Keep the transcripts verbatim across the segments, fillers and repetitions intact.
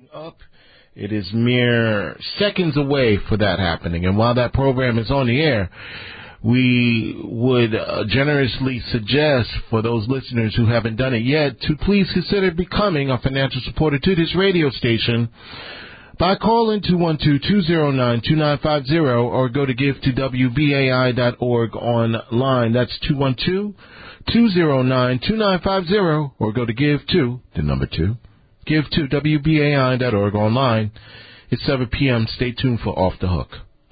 up. It is mere seconds away for that happening. And while that program is on the air, we would uh, generously suggest for those listeners who haven't done it yet to please consider becoming a financial supporter to this radio station by calling two one two, two zero nine, two nine five zero or go to give to W B A I dot org online. That's two one two, two zero nine, two nine five zero or go to give to, the number two, give to W B A I dot org online. It's seven p.m. Stay tuned for Off the Hook.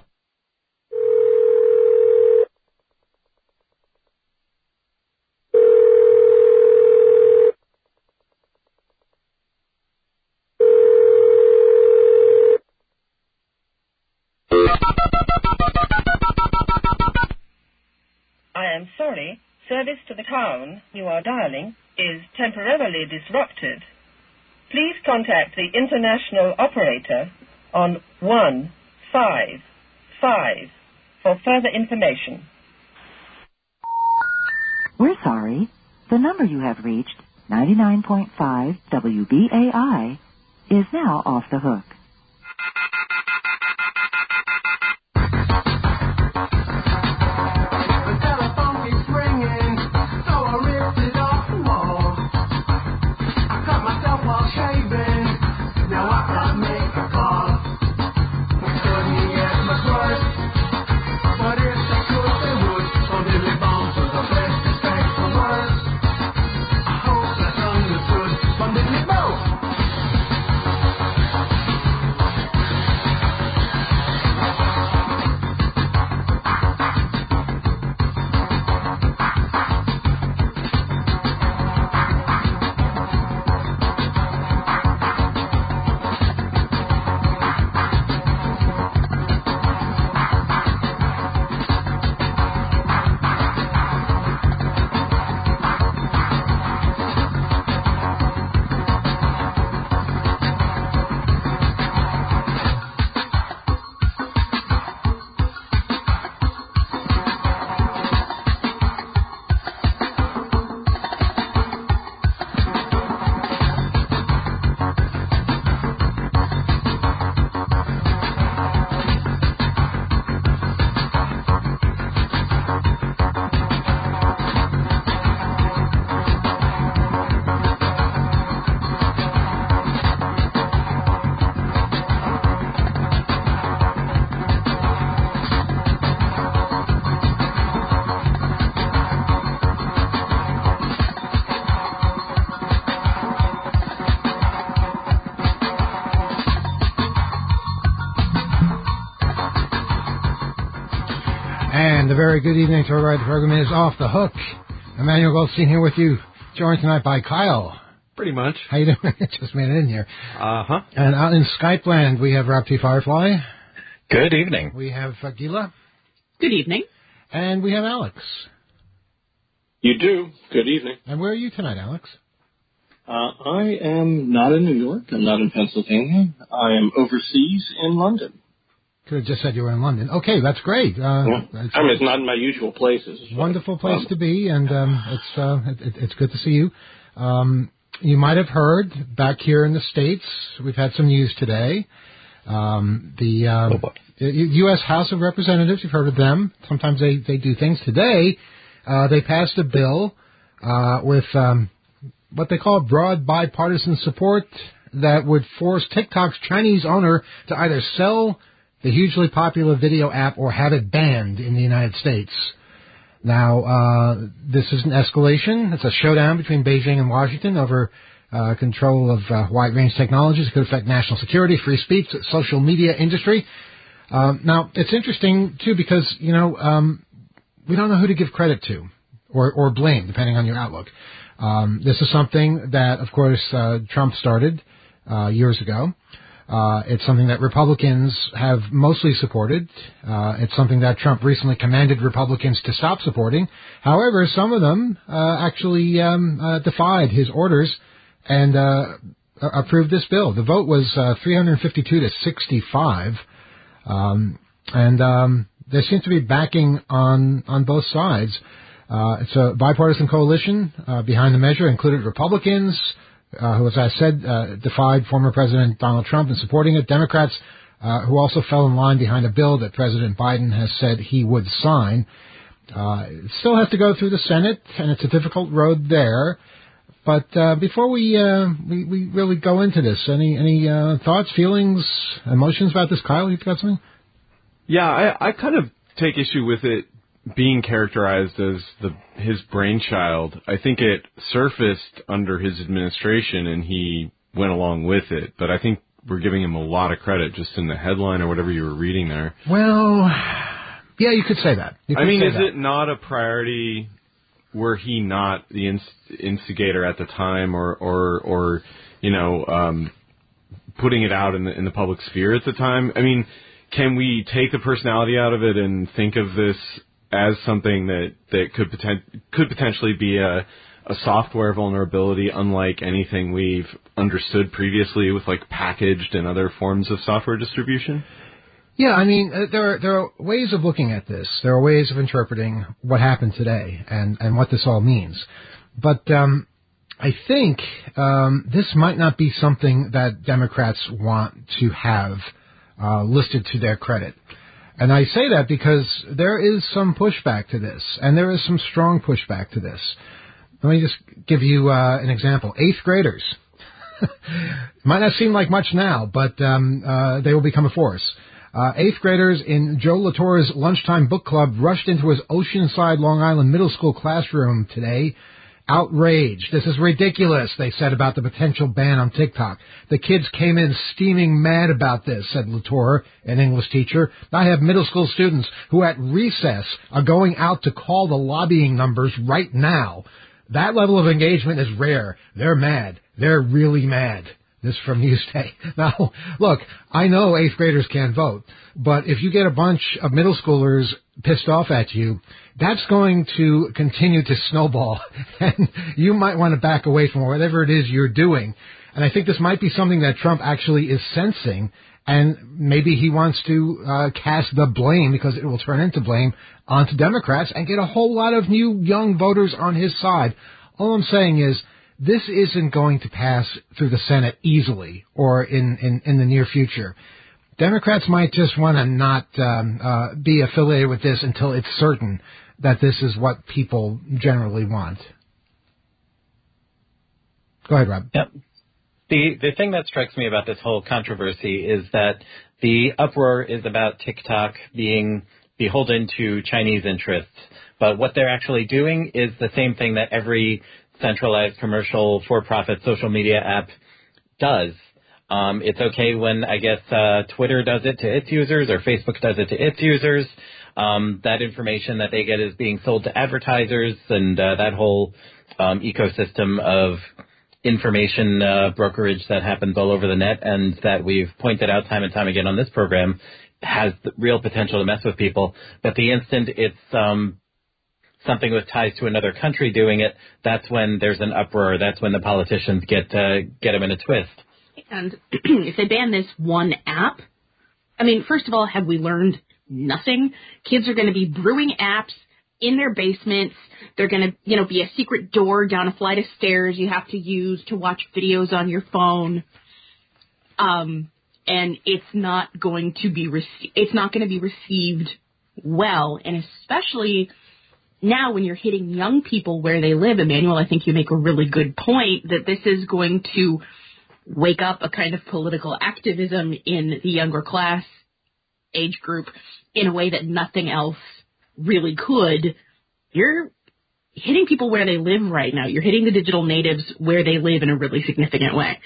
I am sorry, service to the town you are dialing is temporarily disrupted. Please contact the international operator on one five five for further information. We're sorry. The number you have reached, ninety-nine point five W B A I, is now off the hook. And a very good evening to everybody. The program is Off the Hook. Emmanuel Goldstein here with you, joined tonight by Kyle. Pretty much. How you doing? Just made it in here. Uh-huh. And out in Skype land, we have Rob T. Firefly. Good evening. We have uh, Gila. Good evening. And we have Alex. You do. Good evening. And where are you tonight, Alex? Uh, I am not in New York. I'm not in Pennsylvania. I am overseas in London. Could have just said you were in London. Okay, that's great. Uh, yeah. it's, I mean, it's not in my usual places. Wonderful place um, to be, and um, it's uh, it, it's good to see you. Um, you might have heard back here in the States, we've had some news today. Um, the um, oh, U S House of Representatives, you've heard of them. Sometimes they, they do things. Today, uh, they passed a bill uh, with um, what they call broad bipartisan support that would force TikTok's Chinese owner to either sell the hugely popular video app or have it banned in the United States. Now, uh, this is an escalation. It's a showdown between Beijing and Washington over uh, control of uh, wide-range technologies. It could affect national security, free speech, social media industry. Um, now, it's interesting, too, because, you know, um, we don't know who to give credit to or, or blame, depending on your outlook. Um, this is something that, of course, uh, Trump started uh, years ago. Uh, it's something that Republicans have mostly supported. Uh, it's something that Trump recently commanded Republicans to stop supporting. However, some of them uh, actually um, uh, defied his orders and uh, approved this bill. The vote was uh, three hundred fifty-two to sixty-five, um, and um, there seems to be backing on on both sides. Uh, it's a bipartisan coalition uh, behind the measure, included Republicans, uh, who, as I said, uh, defied former President Donald Trump in supporting it. Democrats uh, who also fell in line behind a bill that President Biden has said he would sign. Uh, it still has to go through the Senate, and it's a difficult road there. But uh, before we, uh, we we really go into this, any any uh, thoughts, feelings, emotions about this, Kyle? You've got something? Yeah, I, I kind of take issue with it being characterized as the his brainchild. I think it surfaced under his administration, and he went along with it. But I think we're giving him a lot of credit just in the headline or whatever you were reading there. Well, yeah, you could say that. You could I mean, is that. it not a priority? Were he not the inst- instigator at the time, or, or, or you know, um, putting it out in the in the public sphere at the time? I mean, can we take the personality out of it and think of this as something that, that could poten- could potentially be a, a software vulnerability, unlike anything we've understood previously with like packaged and other forms of software distribution? Yeah, I mean, uh, there are, there are ways of looking at this. There are ways of interpreting what happened today and, and what this all means. But um, I think um, this might not be something that Democrats want to have uh, listed to their credit. And I say that because there is some pushback to this, and there is some strong pushback to this. Let me just give you uh, an example. Eighth graders. Might not seem like much now, but um, uh, they will become a force. Uh, eighth graders in Joe Latour's lunchtime book club rushed into his Oceanside, Long Island middle school classroom today. Outraged. This is ridiculous, they said about the potential ban on TikTok. The kids came in steaming mad about this, said Latour, an English teacher. I have middle school students who at recess are going out to call the lobbying numbers right now. That level of engagement is rare. They're mad. They're really mad. This from Newsday. Now, look, I know eighth graders can't vote, but if you get a bunch of middle schoolers pissed off at you, that's going to continue to snowball, and you might want to back away from whatever it is you're doing. And I think this might be something that Trump actually is sensing, and maybe he wants to uh, cast the blame, because it will turn into blame, onto Democrats and get a whole lot of new young voters on his side. All I'm saying is, this isn't going to pass through the Senate easily or in, in, in the near future. Democrats might just want to not um, uh, be affiliated with this until it's certain that this is what people generally want. Go ahead, Rob. Yep. The the thing that strikes me about this whole controversy is that the uproar is about TikTok being beholden to Chinese interests, but what they're actually doing is the same thing that every centralized commercial for-profit social media app does. Um, it's okay when, I guess, uh, Twitter does it to its users or Facebook does it to its users. Um, that information that they get is being sold to advertisers, and uh, that whole um, ecosystem of information uh, brokerage that happens all over the net, and that we've pointed out time and time again on this program, has the real potential to mess with people. But the instant it's um, something with ties to another country doing it, that's when there's an uproar. That's when the politicians get uh, get them in a twist. And if they ban this one app, I mean, first of all, have we learned nothing? Kids are going to be brewing apps in their basements. They're going to, you know, be a secret door down a flight of stairs you have to use to watch videos on your phone. Um, and it's not going to be rece- it's not going to be received well, and especially now when you're hitting young people where they live. Emmanuel, I think you make a really good point that this is going to wake up a kind of political activism in the younger class age group in a way that nothing else really could. You're hitting people where they live right now. You're hitting the digital natives where they live in a really significant way.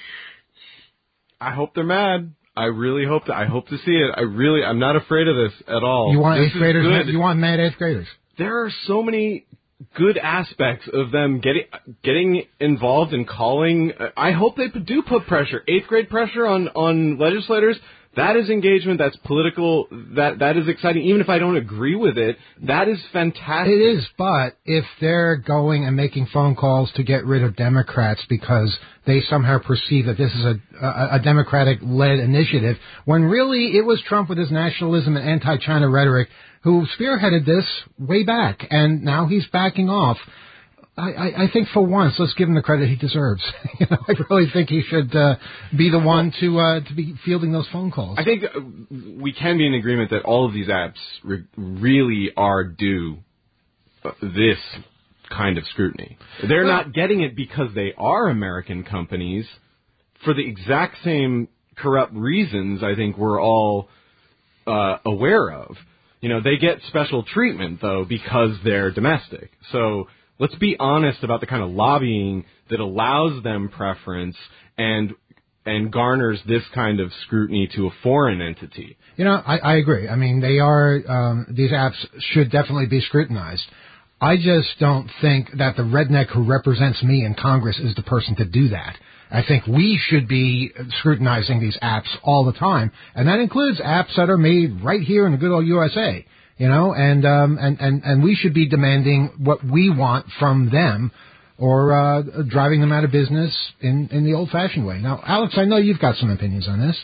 I hope they're mad. I really hope that. I hope to see it. I really, I'm not afraid of this at all. You want this eighth graders? Mad, you want mad eighth graders? There are so many good aspects of them getting getting involved and calling. I hope they do put pressure, eighth grade pressure on, on legislators. That is engagement. That's political. That that is exciting. Even if I don't agree with it, that is fantastic. It is, but if they're going and making phone calls to get rid of Democrats because they somehow perceive that this is a, a, a Democratic-led initiative, when really it was Trump with his nationalism and anti-China rhetoric who spearheaded this way back, and now he's backing off. I, I, I think for once, let's give him the credit he deserves. you know, I really think he should uh, be the one to uh, to be fielding those phone calls. I think we can be in agreement that all of these apps re- really are due this kind of scrutiny. They're well, not getting it because they are American companies for the exact same corrupt reasons I think we're all uh, aware of. You know, they get special treatment, though, because they're domestic. So let's be honest about the kind of lobbying that allows them preference and and garners this kind of scrutiny to a foreign entity. You know, I, I agree. I mean, they are, um, these apps should definitely be scrutinized. I just don't think that the redneck who represents me in Congress is the person to do that. I think we should be scrutinizing these apps all the time, and that includes apps that are made right here in the good old U S A, you know, and um, and, and, and we should be demanding what we want from them or uh, driving them out of business in, in the old-fashioned way. Now, Alex, I know you've got some opinions on this.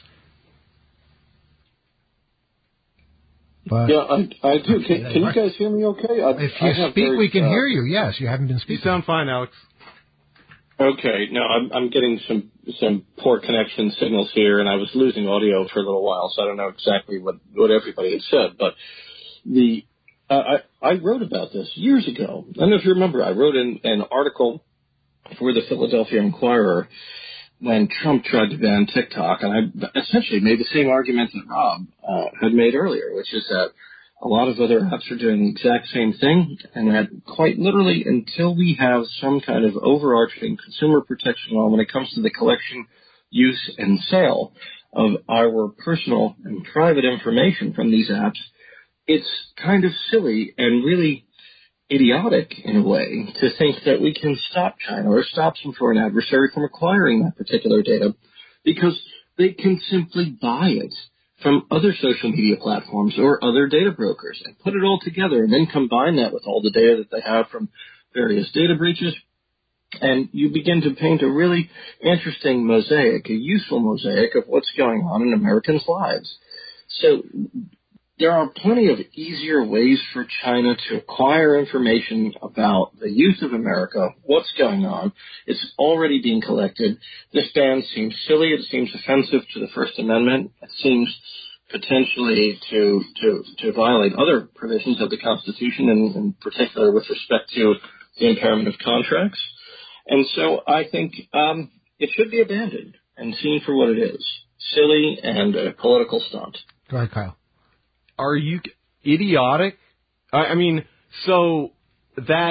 But yeah, I, I do. Can, can you guys hear me okay? I, if you speak, very, we can uh, hear you, yes. You haven't been speaking. You sound fine, Alex. Okay, no, I'm, I'm getting some some poor connection signals here, and I was losing audio for a little while, so I don't know exactly what, what everybody had said. But the uh, I, I wrote about this years ago. I don't know if you remember. I wrote an, an article for the Philadelphia Inquirer when Trump tried to ban TikTok, and I essentially made the same argument that Rob uh, had made earlier, which is that a lot of other apps are doing the exact same thing, and that quite literally until we have some kind of overarching consumer protection law when it comes to the collection, use, and sale of our personal and private information from these apps, it's kind of silly and really idiotic in a way to think that we can stop China or stop some foreign adversary from acquiring that particular data because they can simply buy it from other social media platforms or other data brokers and put it all together and then combine that with all the data that they have from various data breaches. And you begin to paint a really interesting mosaic, a useful mosaic of what's going on in Americans' lives. So there are plenty of easier ways for China to acquire information about the youth of America, what's going on. It's already being collected. This ban seems silly. It seems offensive to the First Amendment. It seems potentially to to, to violate other provisions of the Constitution, and in particular with respect to the impairment of contracts. And so I think um, it should be abandoned and seen for what it is, silly and a political stunt. Go ahead, Kyle. Are you idiotic? I mean, so that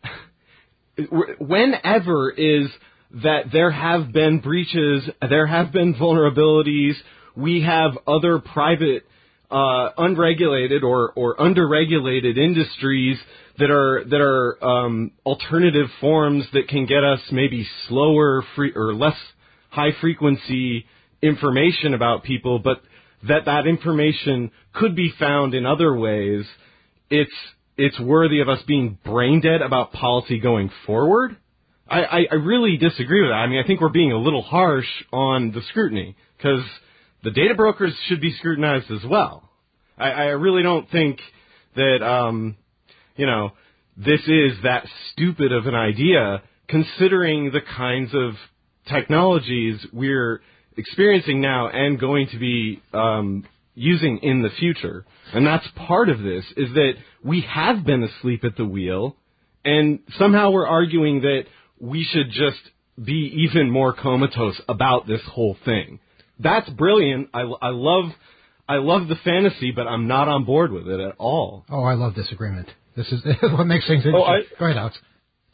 whenever is that there have been breaches, there have been vulnerabilities, we have other private, uh, unregulated or, or underregulated industries that are that are um, alternative forms that can get us maybe slower, free or less high frequency information about people, but that that information could be found in other ways, it's it's worthy of us being brain dead about policy going forward? I, I, I really disagree with that. I mean, I think we're being a little harsh on the scrutiny, because the data brokers should be scrutinized as well. I, I really don't think that, um, you know, this is that stupid of an idea, considering the kinds of technologies we're experiencing now and going to be um, using in the future. And that's part of this, is that we have been asleep at the wheel, and somehow we're arguing that we should just be even more comatose about this whole thing. That's brilliant. I, I love I love the fantasy, but I'm not on board with it at all. Oh, I love disagreement. This is what makes things interesting. Oh, I, Go ahead, Alex.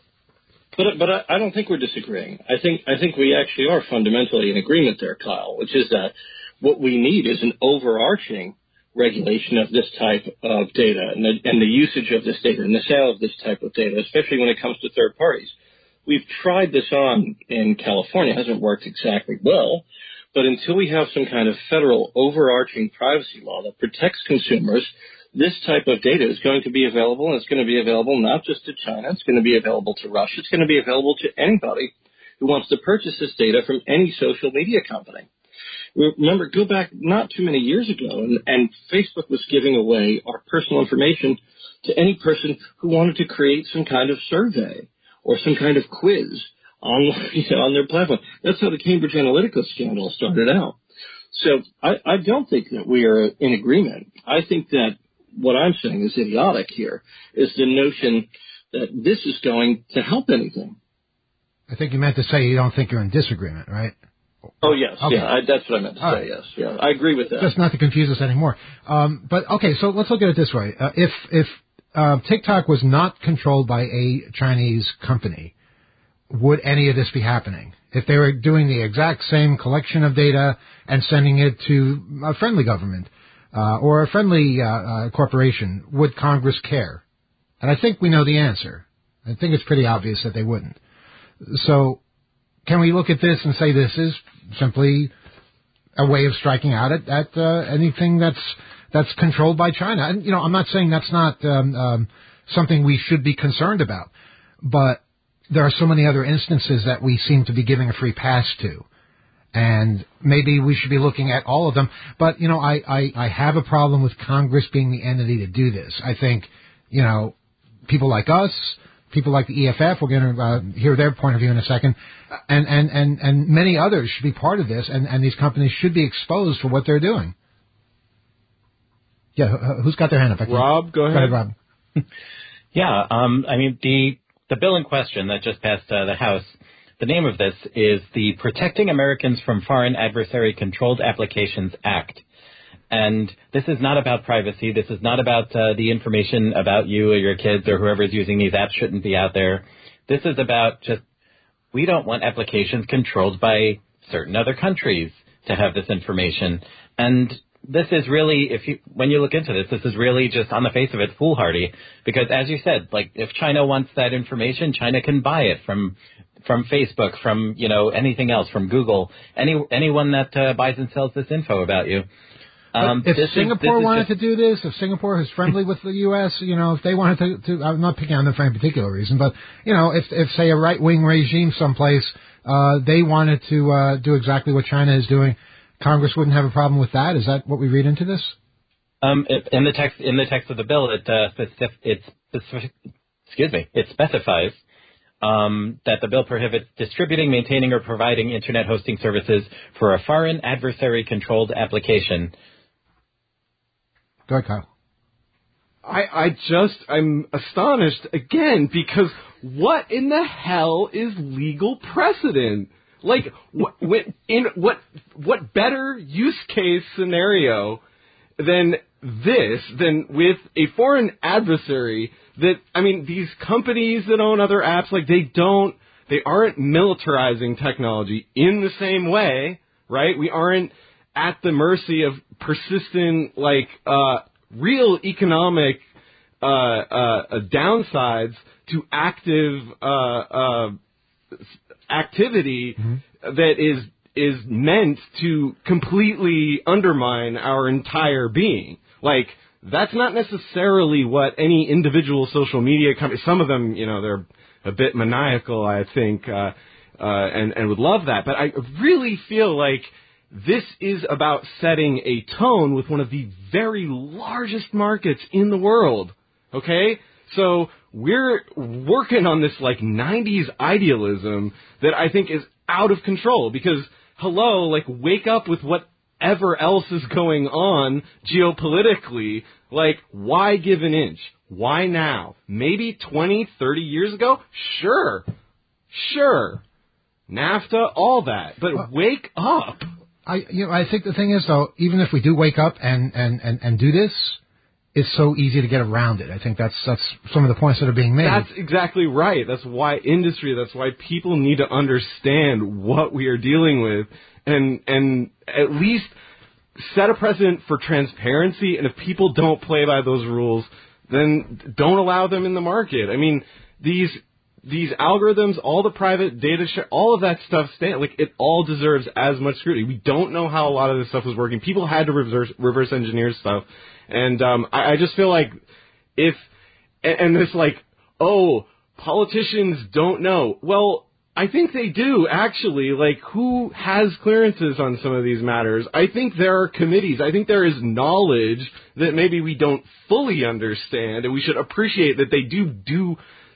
But but I, I don't think we're disagreeing. I think I think we actually are fundamentally in agreement there, Kyle, which is that what we need is an overarching regulation of this type of data and the, and the usage of this data and the sale of this type of data, especially when it comes to third parties. We've tried this on in California. It hasn't worked exactly well. But until we have some kind of federal overarching privacy law that protects consumers, this type of data is going to be available, and it's going to be available not just to China. It's going to be available to Russia. It's going to be available to anybody who wants to purchase this data from any social media company. Remember, go back not too many years ago, and, and Facebook was giving away our personal information to any person who wanted to create some kind of survey or some kind of quiz on, you know, on their platform. That's how the Cambridge Analytica scandal started out. So I, I don't think that we are in agreement. I think that what I'm saying is idiotic here, is the notion that this is going to help anything. I think you meant to say you don't think you're in disagreement, right? Oh, yes. Okay. Yeah, I, that's what I meant to All say, right. yes. Yeah, I agree with that. Just not to confuse us anymore. Um, but, okay, so let's look at it this way. Uh, if if uh, TikTok was not controlled by a Chinese company, would any of this be happening? If they were doing the exact same collection of data and sending it to a friendly government uh, or a friendly uh, uh, corporation, would Congress care? And I think we know the answer. I think it's pretty obvious that they wouldn't. So can we look at this and say this is simply a way of striking out at, at uh, anything that's that's controlled by China? And, you know, I'm not saying that's not um, um, something we should be concerned about, but there are so many other instances that we seem to be giving a free pass to. And maybe we should be looking at all of them. But, you know, I, I, I have a problem with Congress being the entity to do this. I think, you know, people like us, people like the E F F, we're going to uh, hear their point of view in a second, and, and, and, and many others should be part of this, and, and these companies should be exposed for what they're doing. Yeah, who's got their hand up? Rob, go ahead. Go ahead, Rob. Yeah, um, I mean, the the bill in question that just passed uh, the House, the name of this is the Protecting Americans from Foreign Adversary Controlled Applications Act. And this is not about privacy. This is not about uh, the information about you or your kids or whoever's using these apps shouldn't be out there. This is about just, we don't want applications controlled by certain other countries to have this information. And this is really, if you, when you look into this, this is really just on the face of it foolhardy. Because as you said, like if China wants that information, China can buy it from from Facebook, from, you know, anything else, from Google, any anyone that uh, buys and sells this info about you. Um, if this Singapore is, this wanted is just, to do this, if Singapore is friendly with the U S, you know, if they wanted to, to I'm not picking on them for any particular reason, but, you know, if, if say, a right-wing regime someplace, uh, they wanted to uh, do exactly what China is doing, Congress wouldn't have a problem with that? Is that what we read into this? Um, it, in the text in the text of the bill, it uh, specific, it specific, excuse me, it specifies um, that the bill prohibits distributing, maintaining, or providing internet hosting services for a foreign adversary-controlled application. Go ahead, Kyle. I, I just, I'm astonished again because what in the hell is legal precedent? Like, what, in what, what better use case scenario than this, than with a foreign adversary that, I mean, these companies that own other apps, like, they don't, they aren't militarizing technology in the same way, right? We aren't at the mercy of persistent, like, uh, real economic, uh, uh, downsides to active, uh, uh, activity mm-hmm. that is is meant to completely undermine our entire being. Like, that's not necessarily what any individual social media company, some of them, you know, they're a bit maniacal, I think, uh, uh, and, and would love that. But I really feel like this is about setting a tone with one of the very largest markets in the world. Okay? So we're working on this like nineties idealism that I think is out of control because, hello, like wake up with whatever else is going on geopolitically. Like, why give an inch? Why now? Maybe twenty, thirty years ago? Sure. Sure. NAFTA, all that. But well, wake up. I, you know, I think the thing is, though, even if we do wake up and, and, and, and do this, it's so easy to get around it. I think that's that's some of the points that are being made. That's exactly right. That's why industry, that's why people need to understand what we are dealing with and and at least set a precedent for transparency. And if people don't play by those rules, then don't allow them in the market. I mean, these these algorithms, all the private data share, all of that stuff, stand, like it all deserves as much scrutiny. We don't know how a lot of this stuff was working. People had to reverse reverse engineer stuff. And um, I, I just feel like if, and, and this like, oh, politicians don't know. Well, I think they do, actually. Like, who has clearances on some of these matters? I think there are committees. I think there is knowledge that maybe we don't fully understand, and we should appreciate that they do do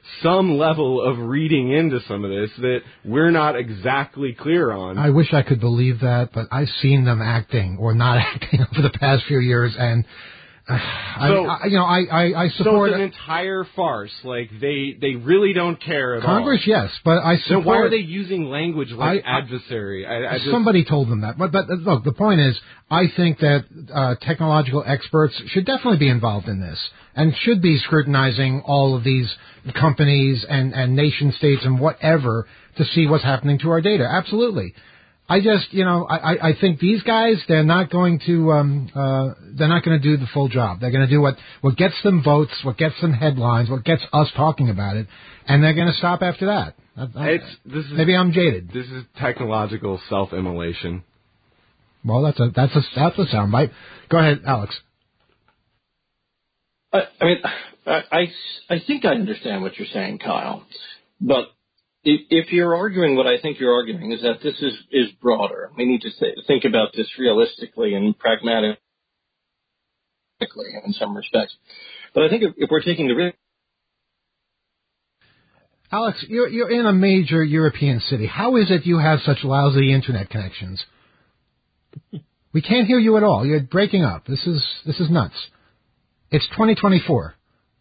some level of reading into some of this that we're not exactly clear on. I wish I could believe that, but I've seen them acting or not acting over the past few years, and uh, so, I, I, you know, I, I, I support so it's an entire farce. Like they, they really don't care at Congress, all. yes, but I support. So why are they using language like I, adversary? I, I just, somebody told them that, but but look, the point is, I think that uh, technological experts should definitely be involved in this and should be scrutinizing all of these companies and and nation states and whatever to see what's happening to our data. Absolutely. I just, you know, I, I think these guys, they're not going to, um, uh, they're not going to do the full job. They're going to do what, what gets them votes, what gets them headlines, what gets us talking about it, and they're going to stop after that. I, I, it's, this is, maybe I'm jaded. This is technological self-immolation. Well, that's a, that's a, that's a soundbite. Go ahead, Alex. I, I mean, I, I, I think I understand what you're saying, Kyle, but if you're arguing what I think you're arguing is that this is, is broader. We need to th- think about this realistically and pragmatically in some respects. But I think if, if we're taking the risk... Alex, you're, you're in a major European city. How is it you have such lousy internet connections? We can't hear you at all. You're breaking up. This is this is nuts. It's twenty twenty-four.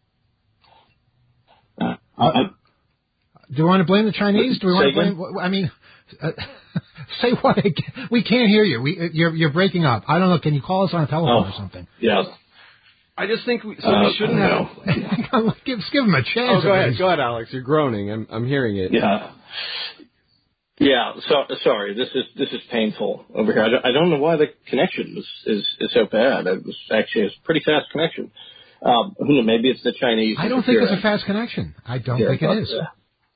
Uh, I, I, Do you want to blame the Chinese? Do we want to blame? I mean, uh, say what? Again? We can't hear you. We, you're you're breaking up. I don't know. Can you call us on a telephone oh, or something? Yeah. I just think we, so uh, we shouldn't have. give give them a chance. Oh, go ahead, go ahead, Alex. You're groaning. I'm I'm hearing it. Yeah. Yeah. So sorry. This is this is painful over here. I don't, I don't know why the connection is, is is so bad. It was actually a pretty fast connection. Um, maybe it's the Chinese. I don't think it's a fast connection. I don't yeah, think it but, is. Uh,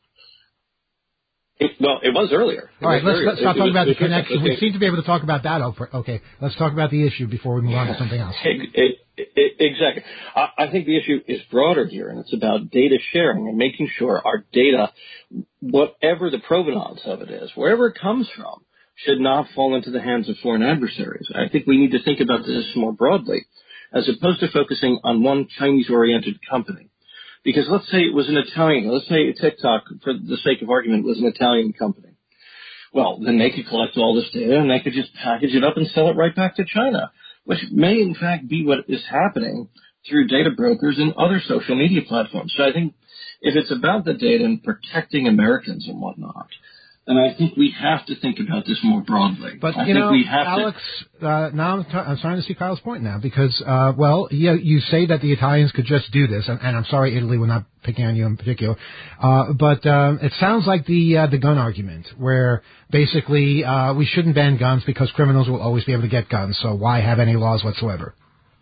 It, well, it was earlier. It All right, was let's, earlier. let's stop it, talking it about was, the connection. was, We seem to be able to talk about that. Okay, let's talk about the issue before we move on to something else. It, it, it, exactly. I, I think the issue is broader here, and it's about data sharing and making sure our data, whatever the provenance of it is, wherever it comes from, should not fall into the hands of foreign adversaries. I think we need to think about this more broadly, as opposed to focusing on one Chinese-oriented company. Because let's say it was an Italian, let's say TikTok, for the sake of argument, was an Italian company. Well, then they could collect all this data and they could just package it up and sell it right back to China, which may in fact be what is happening through data brokers and other social media platforms. So I think if it's about the data and protecting Americans and whatnot, then I think we have to think about this more broadly. But, I you think know, we have Alex, to... uh, now I'm, t- I'm starting to see Kyle's point now because, uh, well, yeah, you say that the Italians could just do this, and, and I'm sorry, Italy, we're not picking on you in particular, uh, but um, it sounds like the uh, the gun argument, where basically uh, we shouldn't ban guns because criminals will always be able to get guns, so why have any laws whatsoever?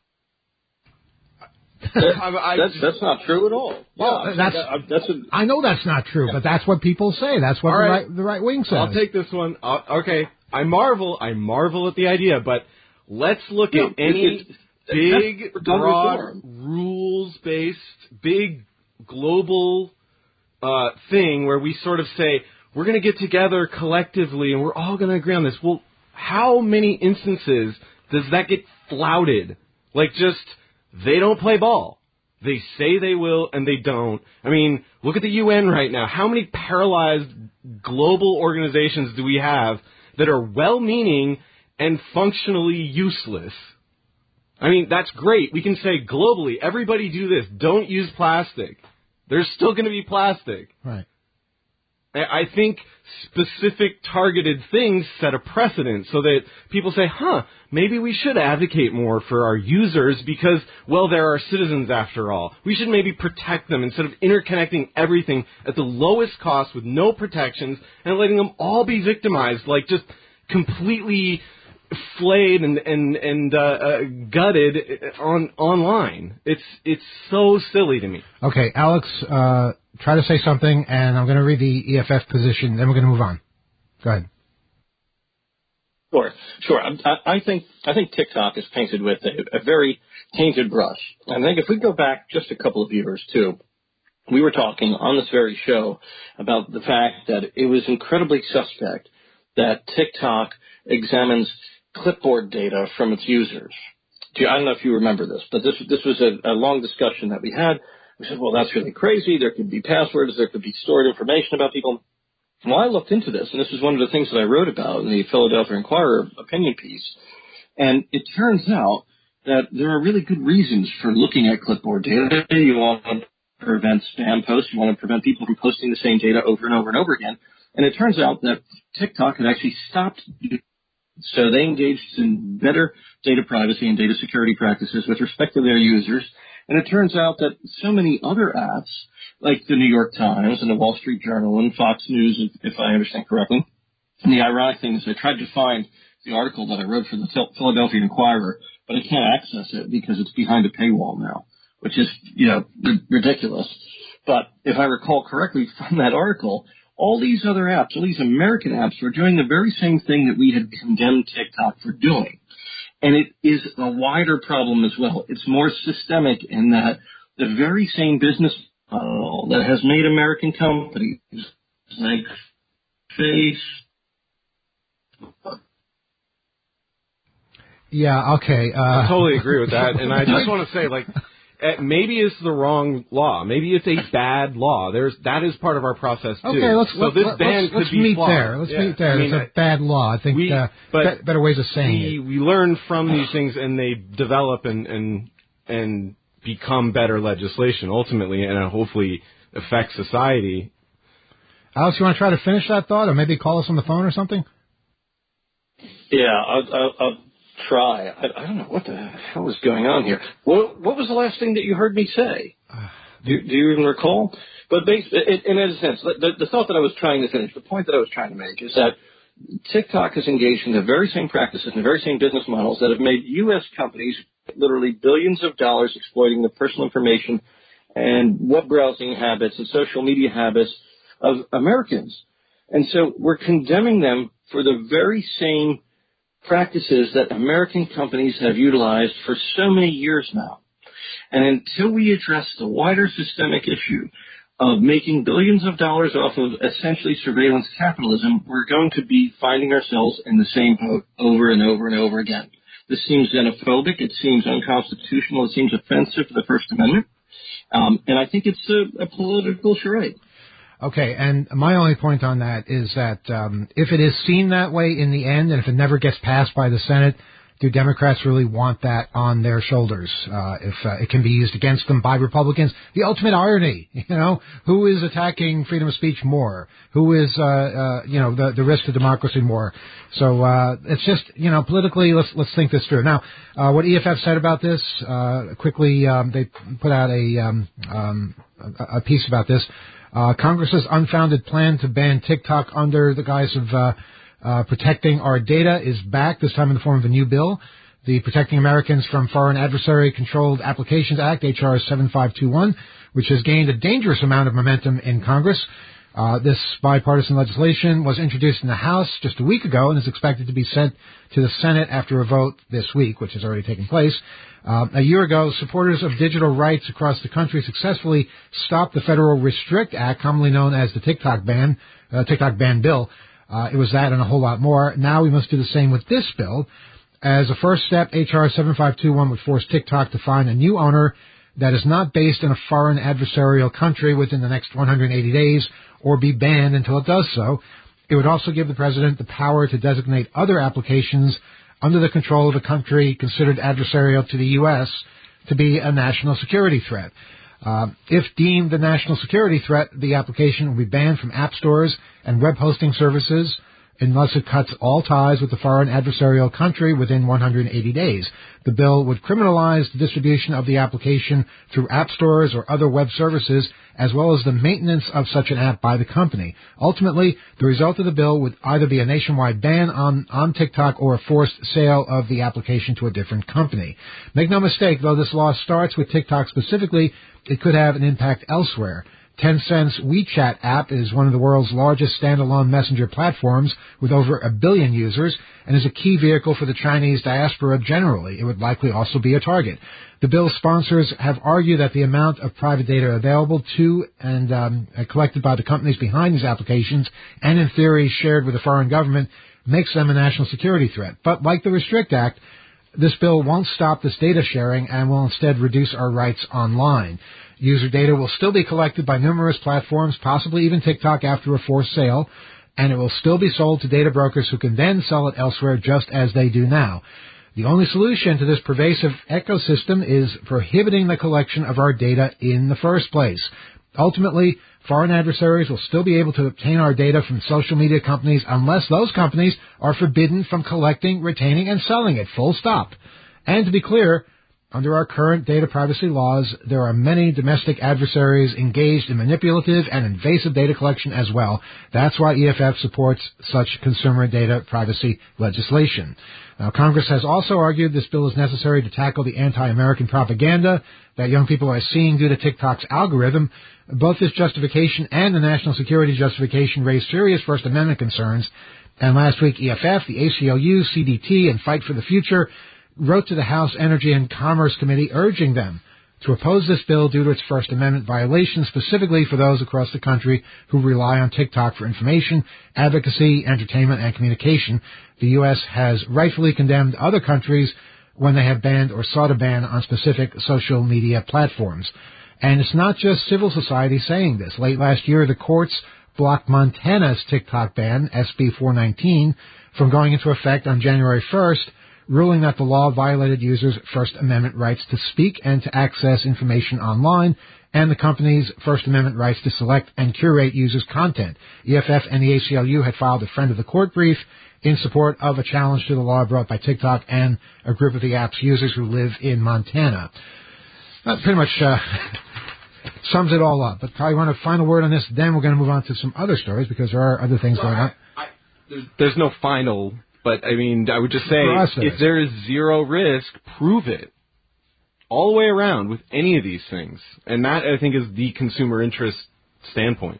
That, I, that's, that's not true at all. Well, yeah, that's, that, that's a, I know that's not true, but that's what people say. That's what all the right. right, the right wing says. I'll take this one. I'll, okay, I marvel. I marvel at the idea, but let's look no, at any it, big, broad, reform. rules-based, big, global uh, thing where we sort of say we're going to get together collectively and we're all going to agree on this. Well, how many instances does that get flouted? Like just. They don't play ball. They say they will, and they don't. I mean, look at the U N right now. How many paralyzed global organizations do we have that are well-meaning and functionally useless? I mean, that's great. We can say globally, everybody do this. Don't use plastic. There's still going to be plastic. Right. I think specific targeted things set a precedent so that people say, huh, maybe we should advocate more for our users because, well, they're our citizens after all. We should maybe protect them instead of interconnecting everything at the lowest cost with no protections and letting them all be victimized, like just completely flayed and and and uh, uh, gutted on online. It's it's so silly to me. Okay, Alex, uh, try to say something, and I'm going to read the E F F position, then we're going to move on. Go ahead. Sure, sure. I, I think I think TikTok is painted with a, a very tainted brush. I think if we go back just a couple of years too, we were talking on this very show about the fact that it was incredibly suspect that TikTok examines clipboard data from its users. I don't know if you remember this, but this this was a, a long discussion that we had We said, well, that's really crazy. There could be passwords. There could be stored information about people. Well, I looked into this, and this is one of the things that I wrote about in the Philadelphia Inquirer opinion piece. And it turns out that there are really good reasons for looking at clipboard data. You want to prevent spam posts. You want to prevent people from posting the same data over and over and over again. And it turns out that TikTok had actually stopped doing it. So they engaged in better data privacy and data security practices with respect to their users. And it turns out that so many other apps, like the New York Times and the Wall Street Journal and Fox News, if, if I understand correctly. And the ironic thing is I tried to find the article that I wrote for the Philadelphia Inquirer, but I can't access it because it's behind a paywall now, which is, you know, r- ridiculous. But if I recall correctly from that article, all these other apps, all these American apps were doing the very same thing that we had condemned TikTok for doing. And it is a wider problem as well. It's more systemic in that the very same business model that has made American companies like Facebook. Yeah, okay. Uh, I totally agree with that. And I just want to say, like, maybe it's the wrong law. Maybe it's a bad law. There's That is part of our process, too. Okay, let's, so let's, this let's, ban let's, could let's be meet flawed. there. Let's yeah. meet there. I mean, it's a bad law. I think we, uh, but be- better ways of saying we, it. We learn from these things, and they develop and, and, and become better legislation, ultimately, and hopefully affect society. Alex, you want to try to finish that thought, or maybe call us on the phone or something? Yeah, I'll, I'll, I'll try. I, I don't know what the hell is going on here. What, what was the last thing that you heard me say? Do, do you even recall? But basically, in, in a sense, the, the thought that I was trying to finish, the point that I was trying to make is that TikTok is engaged in the very same practices and the very same business models that have made U S companies literally billions of dollars exploiting the personal information and web browsing habits and social media habits of Americans. And so we're condemning them for the very same practices that American companies have utilized for so many years now. And until we address the wider systemic issue of making billions of dollars off of essentially surveillance capitalism, we're going to be finding ourselves in the same boat over and over and over again. This seems xenophobic. It seems unconstitutional. It seems offensive to the First Amendment. Um, and I think it's a, a political charade. Okay, and my only point on that is that um, if it is seen that way in the end, and if it never gets passed by the Senate, do Democrats really want that on their shoulders? Uh, if uh, it can be used against them by Republicans, the ultimate irony, you know, who is attacking freedom of speech more? Who is, uh, uh, you know, the, the risk to democracy more? So uh, it's just, you know, politically, let's let's think this through. Now, uh, what E F F said about this, uh, quickly, um, they put out a, um, um, a, a piece about this. Uh, Congress's unfounded plan to ban TikTok under the guise of uh, uh, protecting our data is back, this time in the form of a new bill. The Protecting Americans from Foreign Adversary-Controlled Applications Act, H R seventy-five twenty-one, which has gained a dangerous amount of momentum in Congress. Uh, this bipartisan legislation was introduced in the House just a week ago and is expected to be sent to the Senate after a vote this week, which has already taken place. Uh, a year ago, supporters of digital rights across the country successfully stopped the Federal Restrict Act, commonly known as the TikTok ban, uh, TikTok ban bill. Uh, it was that and a whole lot more. Now we must do the same with this bill. As a first step, H R seventy-five twenty-one would force TikTok to find a new owner that is not based in a foreign adversarial country within the next one hundred eighty days or be banned until it does so. It would also give the president the power to designate other applications under the control of a country considered adversarial to the U S to be a national security threat. Uh, if deemed a national security threat, the application will be banned from app stores and web hosting services unless it cuts all ties with the foreign adversarial country within one hundred eighty days. The bill would criminalize the distribution of the application through app stores or other web services, as well as the maintenance of such an app by the company. Ultimately, the result of the bill would either be a nationwide ban on, on TikTok or a forced sale of the application to a different company. Make no mistake, though this law starts with TikTok specifically, it could have an impact elsewhere. Tencent's WeChat app is one of the world's largest standalone messenger platforms with over a billion users and is a key vehicle for the Chinese diaspora generally. It would likely also be a target. The bill's sponsors have argued that the amount of private data available to and um, collected by the companies behind these applications and in theory shared with the foreign government makes them a national security threat. But like the Restrict Act, this bill won't stop this data sharing and will instead reduce our rights online. User data will still be collected by numerous platforms, possibly even TikTok after a forced sale, and it will still be sold to data brokers who can then sell it elsewhere just as they do now. The only solution to this pervasive ecosystem is prohibiting the collection of our data in the first place. Ultimately, foreign adversaries will still be able to obtain our data from social media companies unless those companies are forbidden from collecting, retaining, and selling it, full stop. And to be clear, under our current data privacy laws, there are many domestic adversaries engaged in manipulative and invasive data collection as well. That's why E F F supports such consumer data privacy legislation. Now, Congress has also argued this bill is necessary to tackle the anti-American propaganda that young people are seeing due to TikTok's algorithm. Both this justification and the national security justification raise serious First Amendment concerns. And last week, E F F, the A C L U, C D T, and Fight for the Future wrote to the House Energy and Commerce Committee urging them to oppose this bill due to its First Amendment violations, specifically for those across the country who rely on TikTok for information, advocacy, entertainment, and communication. The U S has rightfully condemned other countries when they have banned or sought a ban on specific social media platforms. And it's not just civil society saying this. Late last year, the courts blocked Montana's TikTok ban, S B four nineteen, from going into effect on January first, ruling that the law violated users' First Amendment rights to speak and to access information online, and the company's First Amendment rights to select and curate users' content. E F F and the A C L U had filed a friend of the court brief in support of a challenge to the law brought by TikTok and a group of the app's users who live in Montana. That pretty much uh, sums it all up. But Kyle, you want a final word on this? Then we're going to move on to some other stories because there are other things well, going on. I, I, there's, there's no final... But, I mean, I would just say, if there is zero risk, prove it. All the way around with any of these things. And that, I think, is the consumer interest standpoint.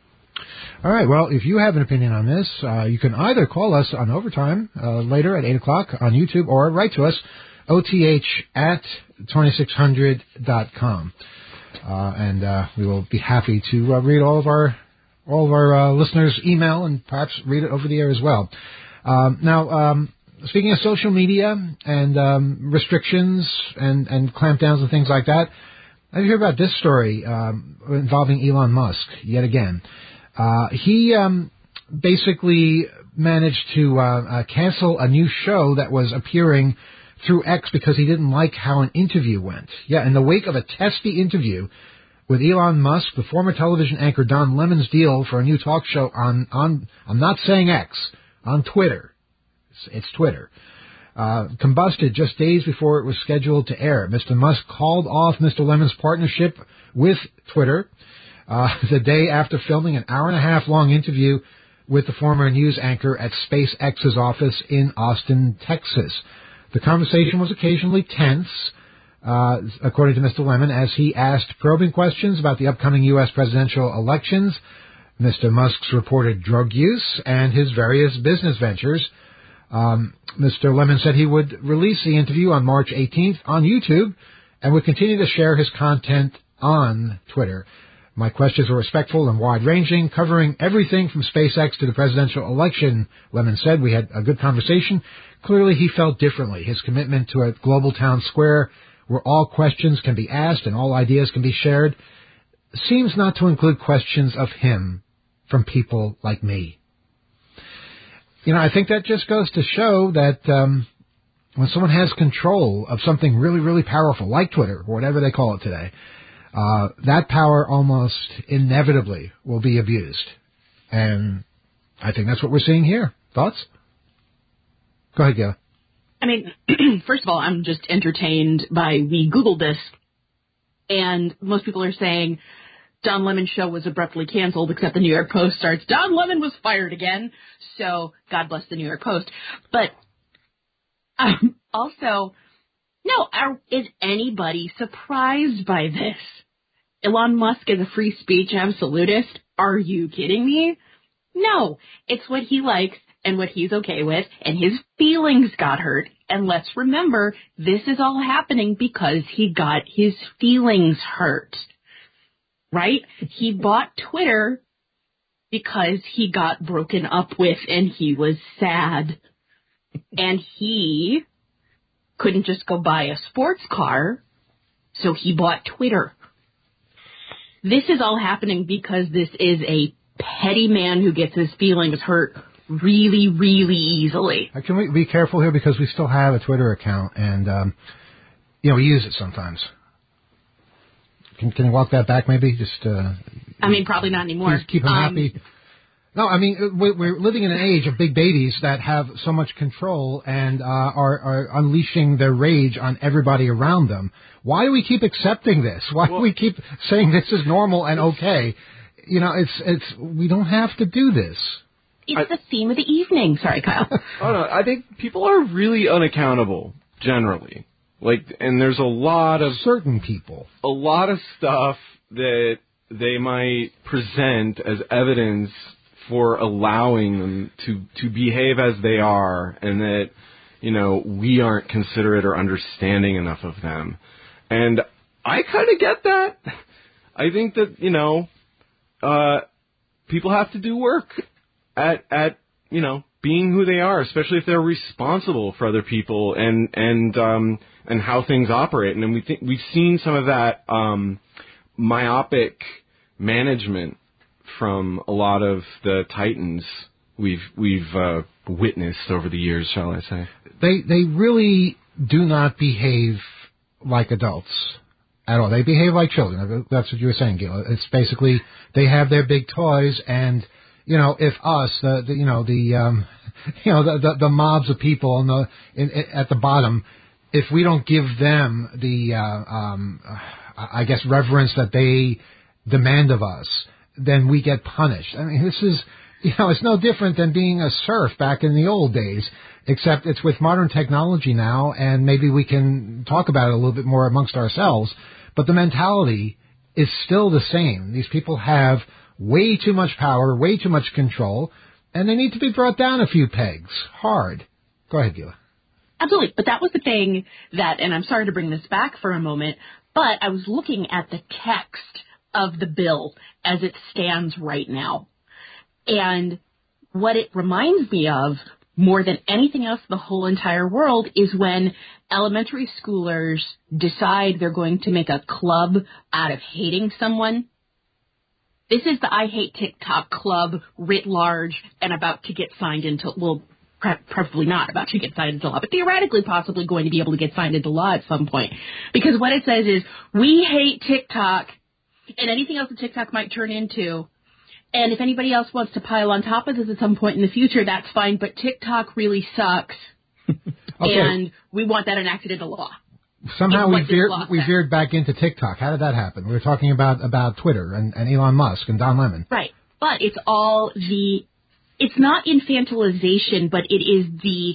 All right. Well, if you have an opinion on this, uh, you can either call us on Overtime uh, later at eight o'clock on YouTube or write to us, O T H at twenty-six hundred dot com. Uh, and uh, we will be happy to uh, read all of our all of our uh, listeners' email and perhaps read it over the air as well. Um, now, um, speaking of social media and um, restrictions and, and clampdowns and things like that, have you heard about this story um, involving Elon Musk yet again? Uh, he um, basically managed to uh, uh, cancel a new show that was appearing through X because he didn't like how an interview went. Yeah, in the wake of a testy interview with Elon Musk, the former television anchor Don Lemon's deal for a new talk show on, on I'm not saying X, on Twitter. It's, it's Twitter. Uh, combusted just days before it was scheduled to air. Mister Musk called off Mister Lemon's partnership with Twitter uh, the day after filming an hour and a half long interview with the former news anchor at SpaceX's office in Austin, Texas. The conversation was occasionally tense, uh, according to Mister Lemon, as he asked probing questions about the upcoming U S presidential elections, Mister Musk's reported drug use, and his various business ventures. Um, Mister Lemon said he would release the interview on March eighteenth on YouTube and would continue to share his content on Twitter. My questions were respectful and wide-ranging, covering everything from SpaceX to the presidential election, Lemon said. We had a good conversation. Clearly, he felt differently. His commitment to a global town square where all questions can be asked and all ideas can be shared seems not to include questions of him from people like me. You know, I think that just goes to show that um, when someone has control of something really, really powerful, like Twitter, or whatever they call it today, uh, that power almost inevitably will be abused. And I think that's what we're seeing here. Thoughts? Go ahead, Gail. I mean, first of all, I'm just entertained by, we Googled this, and most people are saying Don Lemon's show was abruptly canceled, except the New York Post starts, Don Lemon was fired again. So God bless the New York Post. But um, also, no, are, is anybody surprised by this? Elon Musk is a free speech absolutist? Are you kidding me? No, it's what he likes and what he's okay with, and his feelings got hurt. And let's remember, this is all happening because he got his feelings hurt. Right? He bought Twitter because he got broken up with and he was sad. And he couldn't just go buy a sports car, so he bought Twitter. this is all happening because this is a petty man who gets his feelings hurt really, really easily. Can we be careful here because we still have a Twitter account and, um, you know, we use it sometimes. Can can you walk that back maybe? Just. Uh, I mean, probably not anymore. Please keep him um, happy. No, I mean, we're living in an age of big babies that have so much control and uh, are, are unleashing their rage on everybody around them. Why do we keep accepting this? Why well, do we keep saying this is normal and okay? You know, it's it's we don't have to do this. It's I, the theme of the evening. Sorry, Kyle. Oh, no, I think people are really unaccountable, generally. Like, and there's a lot of... Certain people. A lot of stuff that they might present as evidence for allowing them to, to behave as they are, and that, you know, we aren't considerate or understanding enough of them. And I kind of get that. I think that, you know, uh, people have to do work at, at, you know, being who they are, especially if they're responsible for other people and, and, um, and how things operate. And we think we've seen some of that, um, myopic management from a lot of the titans we've we've uh, witnessed over the years, shall I say? They they really do not behave like adults at all. They behave like children. That's what you were saying, Gil. It's basically they have their big toys, and you know, if us, the, the you know the um, you know the, the the mobs of people on the in, in, at the bottom, if we don't give them the uh, um, I guess reverence that they demand of us, then we get punished. I mean, this is, you know, it's no different than being a serf back in the old days, except it's with modern technology now, and maybe we can talk about it a little bit more amongst ourselves, but the mentality is still the same. These people have way too much power, way too much control, and they need to be brought down a few pegs. Hard. Go ahead, Gila. Absolutely, but that was the thing that, and I'm sorry to bring this back for a moment, but I was looking at the text of the bill as it stands right now. And what it reminds me of, more than anything else in the whole entire world, is when elementary schoolers decide they're going to make a club out of hating someone. This is the I Hate TikTok club writ large and about to get signed into, well, probably not about to get signed into law, but theoretically possibly going to be able to get signed into law at some point. Because what it says is, we hate TikTok and anything else that TikTok might turn into. And if anybody else wants to pile on top of this at some point in the future, that's fine. But TikTok really sucks. Okay. And we want that enacted into law. Somehow we veered, we veered back into TikTok. How did that happen? We were talking about, about Twitter and, and Elon Musk and Don Lemon. Right. But it's all the, it's not infantilization, but it is the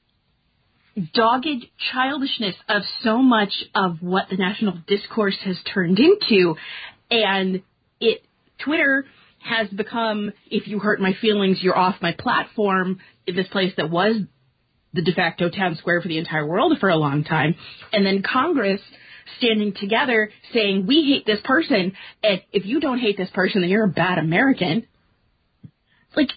dogged childishness of so much of what the national discourse has turned into. And it, Twitter has become, if you hurt my feelings, you're off my platform, in this place that was the de facto town square for the entire world for a long time. And then Congress standing together saying, we hate this person, and if you don't hate this person, then you're a bad American. Like,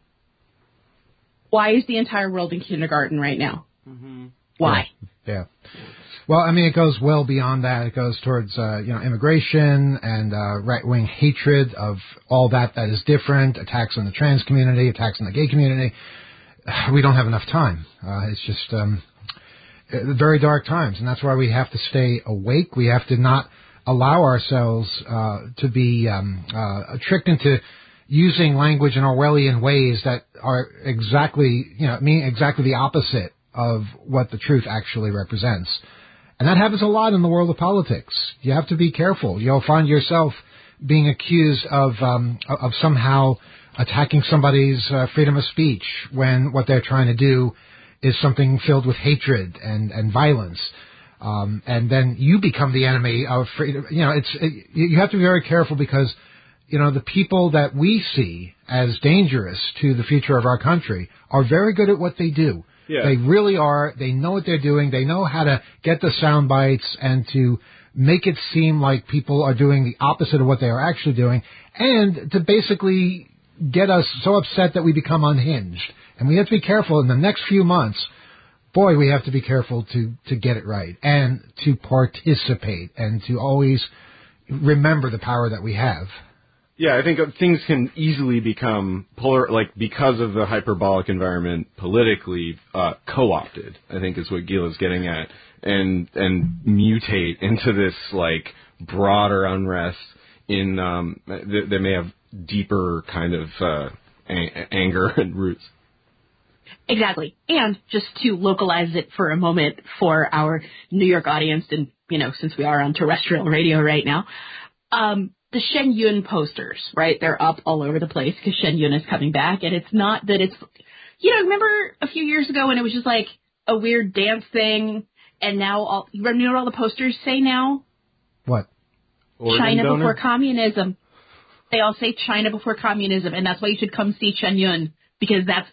why is the entire world in kindergarten right now? Mm-hmm. Why? Yeah. yeah. Well, I mean, it goes well beyond that. It goes towards, uh, you know, immigration and uh, right-wing hatred of all that that is different, attacks on the trans community, attacks on the gay community. We don't have enough time. Uh, it's just um, very dark times, and that's why we have to stay awake. We have to not allow ourselves uh, to be um, uh, tricked into using language in Orwellian ways that are exactly, you know, mean exactly the opposite of what the truth actually represents. And that happens a lot in the world of politics. You have to be careful. You'll find yourself being accused of um, of somehow attacking somebody's uh, freedom of speech when what they're trying to do is something filled with hatred and, and violence. Um, and then you become the enemy of freedom. You know, it's it, you have to be very careful because, you know, the people that we see as dangerous to the future of our country are very good at what they do. Yeah. They really are. They know what they're doing. They know how to get the sound bites and to make it seem like people are doing the opposite of what they are actually doing, and to basically get us so upset that we become unhinged. And we have to be careful in the next few months. Boy, we have to be careful to, to get it right and to participate and to always remember the power that we have. Yeah, I think things can easily become polar, like because of the hyperbolic environment, politically uh, co-opted. I think is what Gila's getting at, and and mutate into this like broader unrest in um, that, that may have deeper kind of uh, a- anger and roots. Exactly, and just to localize it for a moment for our New York audience, and you know, since we are on terrestrial radio right now. Um, The Shen Yun posters, right? They're up all over the place because Shen Yun is coming back. And it's not that it's, you know, remember a few years ago when it was just like a weird dance thing, and now all, you know what all the posters say now? What? Organ China donor? before communism. They all say China before communism, and that's why you should come see Shen Yun, because that's,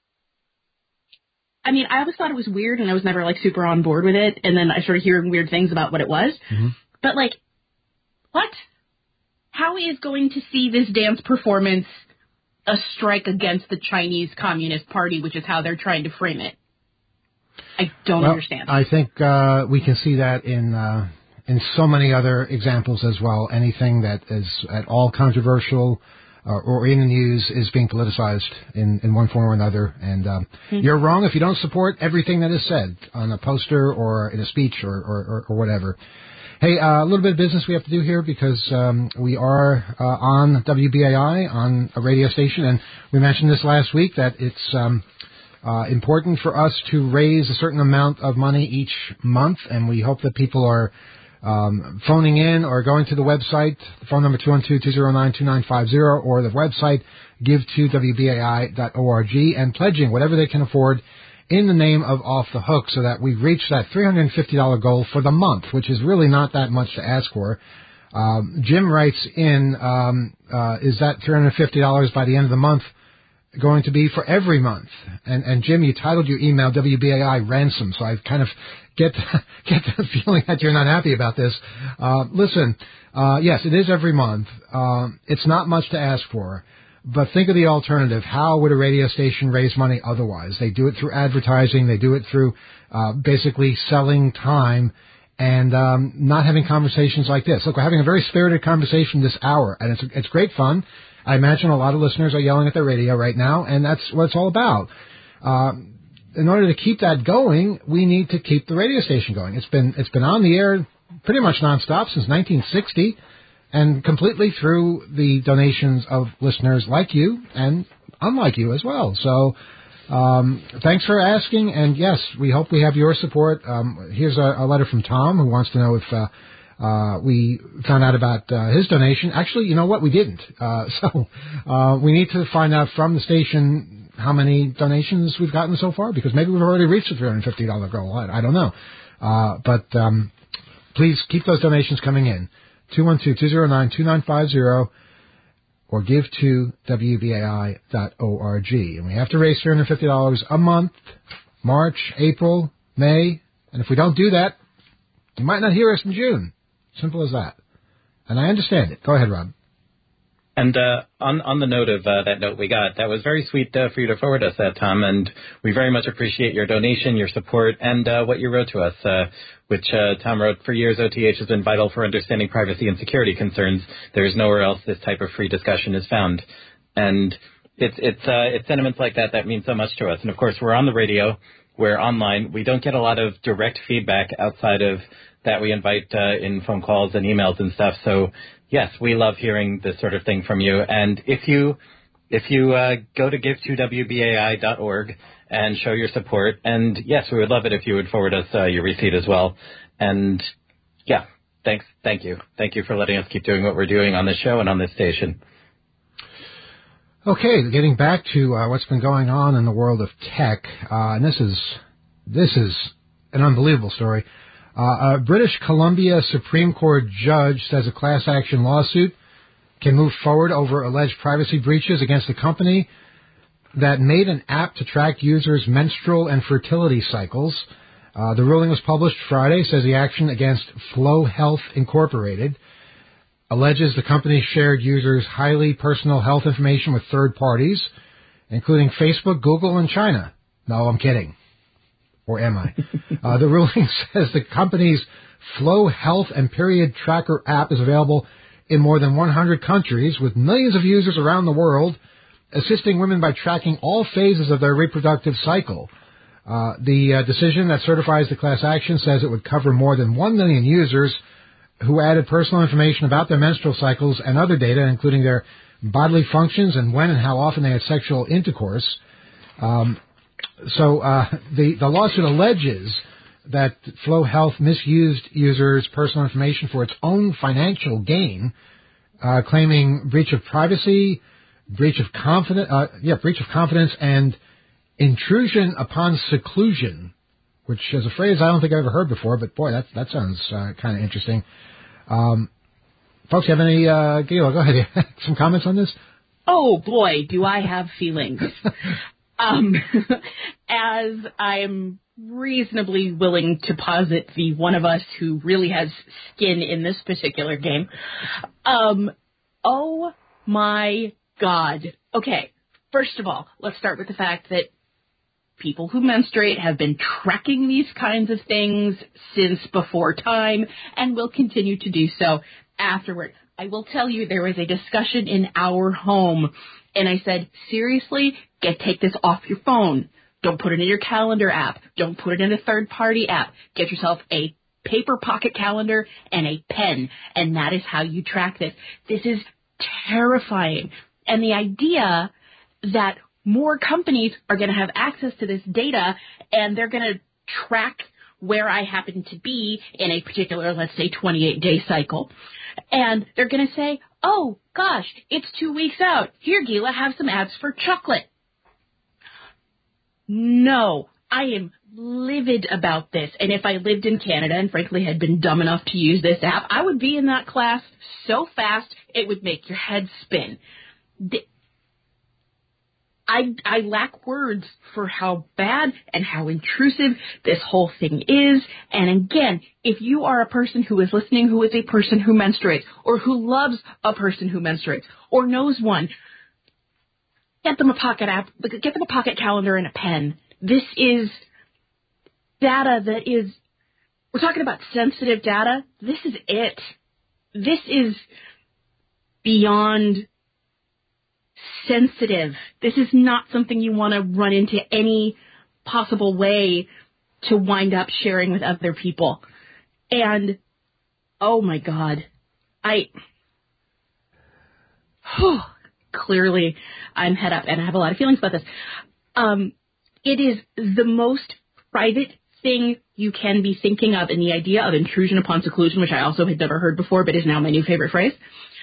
I mean, I always thought it was weird, and I was never like super on board with it, and then I started hearing weird things about what it was. Mm-hmm. But like, what? How is going to see this dance performance a strike against the Chinese Communist Party, which is how they're trying to frame it? I don't well, understand. I think uh, we can see that in uh, in so many other examples as well. Anything that is at all controversial uh, or in the news is being politicized in, in one form or another. And um, mm-hmm. you're wrong if you don't support everything that is said on a poster or in a speech or, or, or, or whatever. Hey, uh, a little bit of business we have to do here because um, we are uh, on W B A I, on a radio station, and we mentioned this last week that it's um, uh, important for us to raise a certain amount of money each month, and we hope that people are um, phoning in or going to the website, the phone number two one two, two zero nine, two nine five zero, or the website give to W B A I dot org, and pledging whatever they can afford in the name of Off the Hook, so that we reach that three hundred fifty dollars goal for the month, which is really not that much to ask for. Um, Jim writes in, um, uh, is that three hundred fifty dollars by the end of the month going to be for every month? And, and Jim, you titled your email W B A I Ransom, so I kind of get get the feeling that you're not happy about this. Uh, listen, uh, yes, it is every month. Um, it's not much to ask for. But think of the alternative. How would a radio station raise money otherwise? They do it through advertising. They do it through uh, basically selling time and um, not having conversations like this. Look, we're having a very spirited conversation this hour, and it's it's great fun. I imagine a lot of listeners are yelling at their radio right now, and that's what it's all about. Uh, in order to keep that going, we need to keep the radio station going. It's been it's been on the air pretty much nonstop since nineteen sixty. And completely through the donations of listeners like you and unlike you as well. So um, thanks for asking. And, yes, we hope we have your support. Um, here's a, a letter from Tom who wants to know if uh, uh, we found out about uh, his donation. Actually, you know what? We didn't. Uh, so uh, we need to find out from the station how many donations we've gotten so far, because maybe we've already reached the three hundred fifty dollars goal. I, I don't know. Uh, but um, please keep those donations coming in. two one two, two zero nine, two nine five zero, or give to W B A I dot org. And we have to raise three hundred fifty dollars a month, March, April, May. And if we don't do that, you might not hear us in June. Simple as that. And I understand it. Go ahead, Rob. And uh, on on the note of uh, that note we got, that was very sweet uh, for you to forward us that, Tom, and we very much appreciate your donation, your support, and uh, what you wrote to us, uh, which uh, Tom wrote, for years O T H has been vital for understanding privacy and security concerns. There is nowhere else this type of free discussion is found. And it's it's uh, it's sentiments like that that mean so much to us. And, of course, we're on the radio. We're online. We don't get a lot of direct feedback outside of that we invite uh, in phone calls and emails and stuff. So, yes, we love hearing this sort of thing from you. And if you if you uh, go to give to W B A I dot org and show your support, and, yes, we would love it if you would forward us uh, your receipt as well. And, yeah, thanks. Thank you. Thank you for letting us keep doing what we're doing on this show and on this station. Okay, getting back to uh, what's been going on in the world of tech, uh, and this is this is an unbelievable story. Uh, a British Columbia Supreme Court judge says a class action lawsuit can move forward over alleged privacy breaches against a company that made an app to track users' menstrual and fertility cycles. Uh, the ruling was published Friday, says the action against Flow Health Incorporated alleges the company shared users' highly personal health information with third parties, including Facebook, Google, and China. No, I'm kidding. Or am I? uh, the ruling says the company's Flow Health and Period Tracker app is available in more than one hundred countries with millions of users around the world, assisting women by tracking all phases of their reproductive cycle. Uh, the uh, decision that certifies the class action says it would cover more than one million users who added personal information about their menstrual cycles and other data, including their bodily functions and when and how often they had sexual intercourse. Um, so uh, the, the lawsuit alleges that Flow Health misused users' personal information for its own financial gain, uh, claiming breach of privacy, breach of confidence, uh, yeah, breach of confidence, and intrusion upon seclusion, which is a phrase I don't think I've ever heard before, but boy, that that sounds uh, kind of interesting. Um, folks, you have any, uh, Gila, go ahead. Some comments on this? Oh boy, do I have feelings. um, as I'm reasonably willing to posit the one of us who really has skin in this particular game. Um, oh my God. Okay, first of all, let's start with the fact that people who menstruate have been tracking these kinds of things since before time and will continue to do so afterward. I will tell you, there was a discussion in our home, and I said, seriously, get take this off your phone. Don't put it in your calendar app. Don't put it in a third-party app. Get yourself a paper pocket calendar and a pen, and that is how you track this. This is terrifying. And the idea that more companies are going to have access to this data, and they're going to track where I happen to be in a particular, let's say, twenty-eight day cycle. And they're going to say, oh, gosh, it's two weeks out. Here, Gila, have some ads for chocolate. No, I am livid about this. And if I lived in Canada and, frankly, had been dumb enough to use this app, I would be in that class so fast it would make your head spin. The I, I lack words for how bad and how intrusive this whole thing is. And again, if you are a person who is listening who is a person who menstruates, or who loves a person who menstruates, or knows one, get them a pocket app, get them a pocket calendar and a pen. This is data that is, we're talking about sensitive data. This is it. This is beyond sensitive. This is not something you want to run into any possible way to wind up sharing with other people. And, oh my God, I, whew, clearly I'm head up and I have a lot of feelings about this. Um, it is the most private thing you can be thinking of, in the idea of intrusion upon seclusion, which I also had never heard before, but is now my new favorite phrase.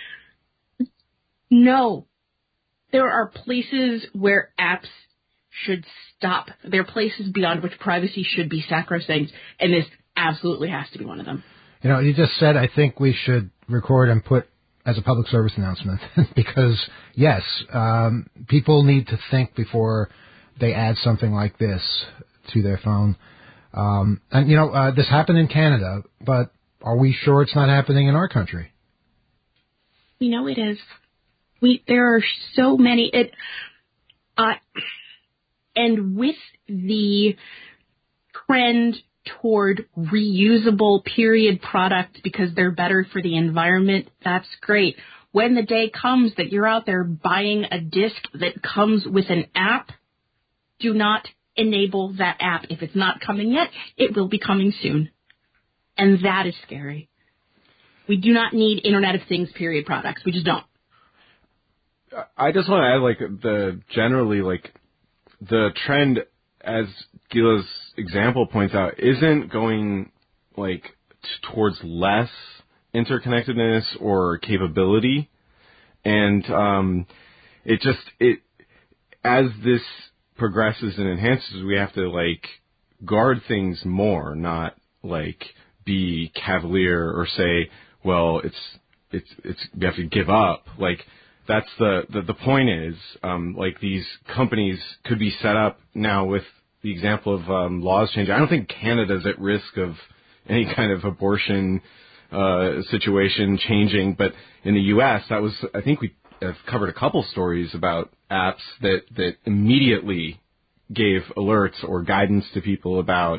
No. There are places where apps should stop. There are places beyond which privacy should be sacrosanct, and this absolutely has to be one of them. You know, you just said, I think we should record and put as a public service announcement, because, yes, um, people need to think before they add something like this to their phone. Um, and, you know, uh, this happened in Canada, but are we sure it's not happening in our country? We know it is. We, there are so many, it, uh, and with the trend toward reusable period products because they're better for the environment, that's great. When the day comes that you're out there buying a disc that comes with an app, do not enable that app. If it's not coming yet, it will be coming soon. And that is scary. We do not need Internet of Things period products. We just don't. I just want to add, like, the generally, like, the trend, as Gila's example points out, isn't going, like, t- towards less interconnectedness or capability. And um, it just, it as this progresses and enhances, we have to, like, guard things more, not, like, be cavalier or say, well, it's, it's, it's, we have to give up. Like, That's the, the, the point is, um, like, these companies could be set up now with the example of um, laws changing. I don't think Canada's at risk of any kind of abortion uh, situation changing, but in the U S, that was, I think we have covered a couple stories about apps that, that immediately gave alerts or guidance to people about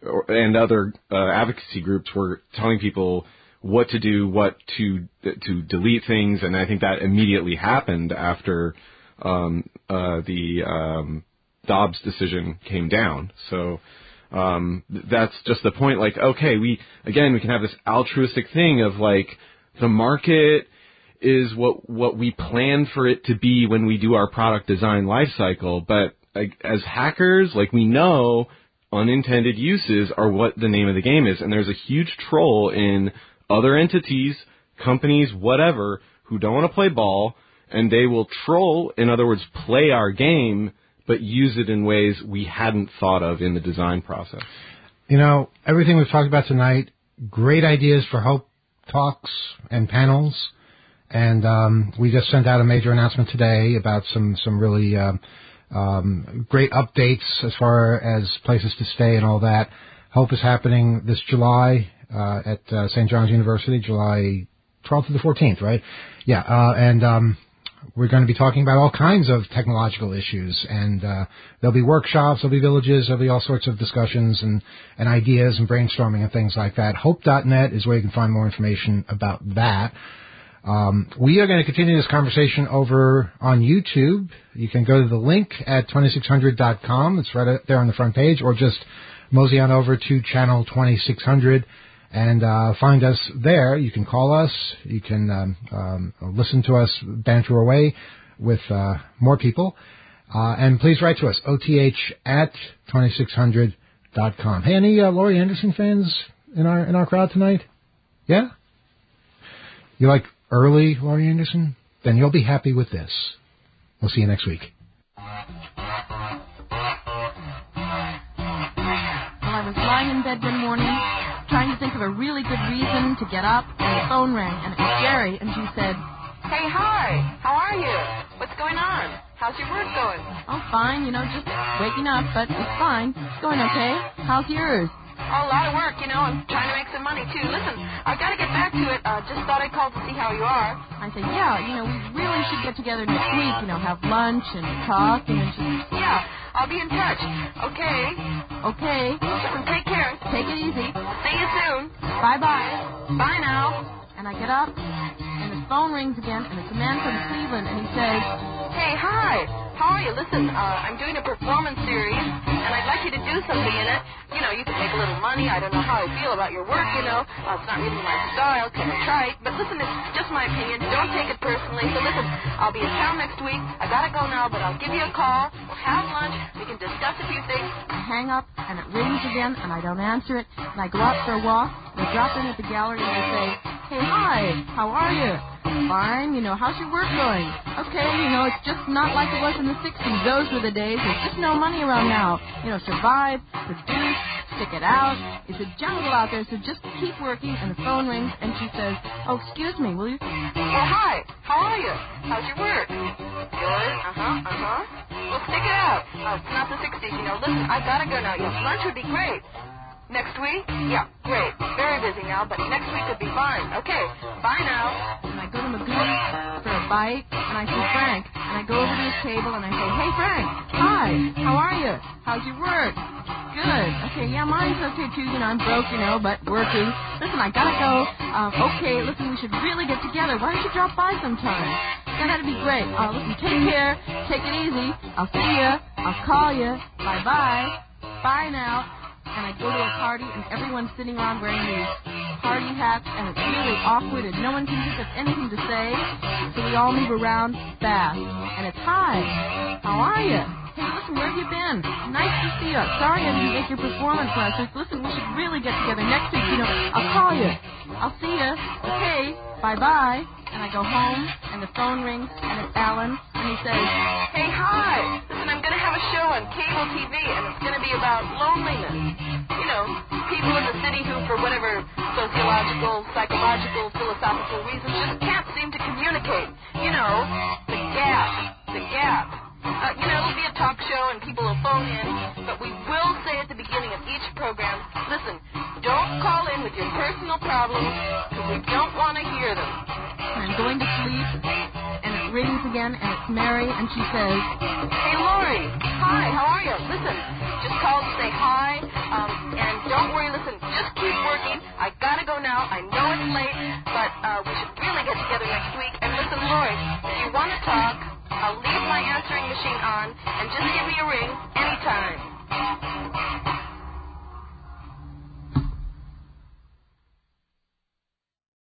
or, and other uh, advocacy groups were telling people what to do, what to to delete things, and I think that immediately happened after um, uh, the um, Dobbs decision came down. So um, that's just the point. Like, okay, we again we can have this altruistic thing of like the market is what what we plan for it to be when we do our product design life cycle, but like, as hackers, like we know unintended uses are what the name of the game is, and there's a huge troll in other entities, companies, whatever, who don't want to play ball, and they will troll, in other words, play our game, but use it in ways we hadn't thought of in the design process. You know, everything we've talked about tonight, great ideas for Hope Talks and panels, and um, we just sent out a major announcement today about some, some really um, um, great updates as far as places to stay and all that. Hope is happening this July uh, at uh, Saint John's University, July twelfth to the fourteenth, right? Yeah, uh, and um, we're going to be talking about all kinds of technological issues, and uh, there'll be workshops, there'll be villages, there'll be all sorts of discussions and, and ideas and brainstorming and things like that. Hope dot net is where you can find more information about that. Um, we are going to continue this conversation over on YouTube. You can go to the link at twenty-six hundred dot com. It's right there on the front page, or just mosey on over to channel twenty-six hundred and uh, find us there. You can call us. You can um, um, listen to us banter away with uh, more people. Uh, and please write to us, O T H at twenty-six hundred dot com. Hey, any uh, Laurie Anderson fans in our in our crowd tonight? Yeah? You like early Laurie Anderson? Then you'll be happy with this. We'll see you next week. Well, I was lying in bed one morning trying to think of a really good reason to get up, and the phone rang, and it was Jerry, and she said, "Hey, hi, how are you? What's going on? How's your work going?" "Oh, fine, you know, just waking up, but it's fine. It's going okay. How's yours?" "Oh, a lot of work, you know. I'm trying to make some money, too. Listen, I've got to get back to it. Uh, just thought I'd call to see how you are." I said, "Yeah, you know, we really should get together next week, you know, have lunch and talk." And then she said, "Yeah, I'll be in touch." "Okay." "Okay." "Listen, take care. Take it easy. See you soon." "Bye-bye." "Bye now." And I get up, and his phone rings again, and it's a man from Cleveland, and he says, "Hey, hi. How are you? Listen, uh, I'm doing a performance series, and I'd like you to do something in it. You know, you can make a little money. I don't know how I feel about your work, you know. Uh, it's not really my style, kind of trite. But listen, it's just my opinion. Don't take it personally. So listen, I'll be in town next week. I gotta go now, but I'll give you a call. We'll have lunch. We can discuss a few things." I hang up, and it rings again, and I don't answer it. And I go out for a walk, and I drop in at the gallery, and I say, "Hey, hi, how are you?" "Fine, you know, how's your work going?" "Okay, you know, it's just not like it was in the sixties. Those were the days. There's just no money around now. You know, survive, produce, stick it out. It's a jungle out there, so just keep working." And the phone rings, and she says, "Oh, excuse me, will you?" "Well, hi, how are you? How's your work?" "Good, uh-huh, uh-huh." "Well, stick it out. Uh, it's not the sixties, you know. Listen, I've got to go now. Yeah, lunch would be great." "Next week?" "Yeah, great. Very busy now, but next week would be fine." "Okay, bye now." And I go to Magoo's for a bite, and I see Frank, and I go over to his table, and I say, "Hey, Frank, hi, how are you? How's your work?" "Good." "Okay, yeah, mine's okay, too. You know, I'm broke, you know, but working. Listen, I gotta go. Um, okay, listen, we should really get together. Why don't you drop by sometime?" "Yeah, that'd be great. Uh, listen, take care. Take it easy. I'll see you. I'll call you. Bye-bye. Bye now." And I go to a party, and everyone's sitting around wearing these party hats, and it's really awkward, and no one can think of anything to say, so we all move around fast. And it's, "Hi, how are you? Hey, listen, where have you been? Nice to see you. Sorry I didn't make your performance last week. Listen, we should really get together next week. You know, I'll call you. I'll see you. Okay, bye-bye." And I go home, and the phone rings, and it's Alan, and he says, "Hey, hi. Listen, I'm going to have a show on cable T V, and it's going to be about loneliness. You know, people in the city who, for whatever sociological, psychological, philosophical reasons, just can't seem to communicate. You know, the gap, the gap. Uh, you know, it'll be a talk show, and people will phone in, but we will say at the beginning of each program, listen, don't call in with your personal problems, because we don't want to hear them." And I'm going to sleep, and it rings again, and it's Mary, and she says, "Hey, Laurie. Hi, how are you? Listen, just called to say hi, um, and don't keep working. I gotta go now. I know it's late, but uh, we should really get together next week. And listen, Lori, if you want to talk, I'll leave my answering machine on and just give me a ring anytime.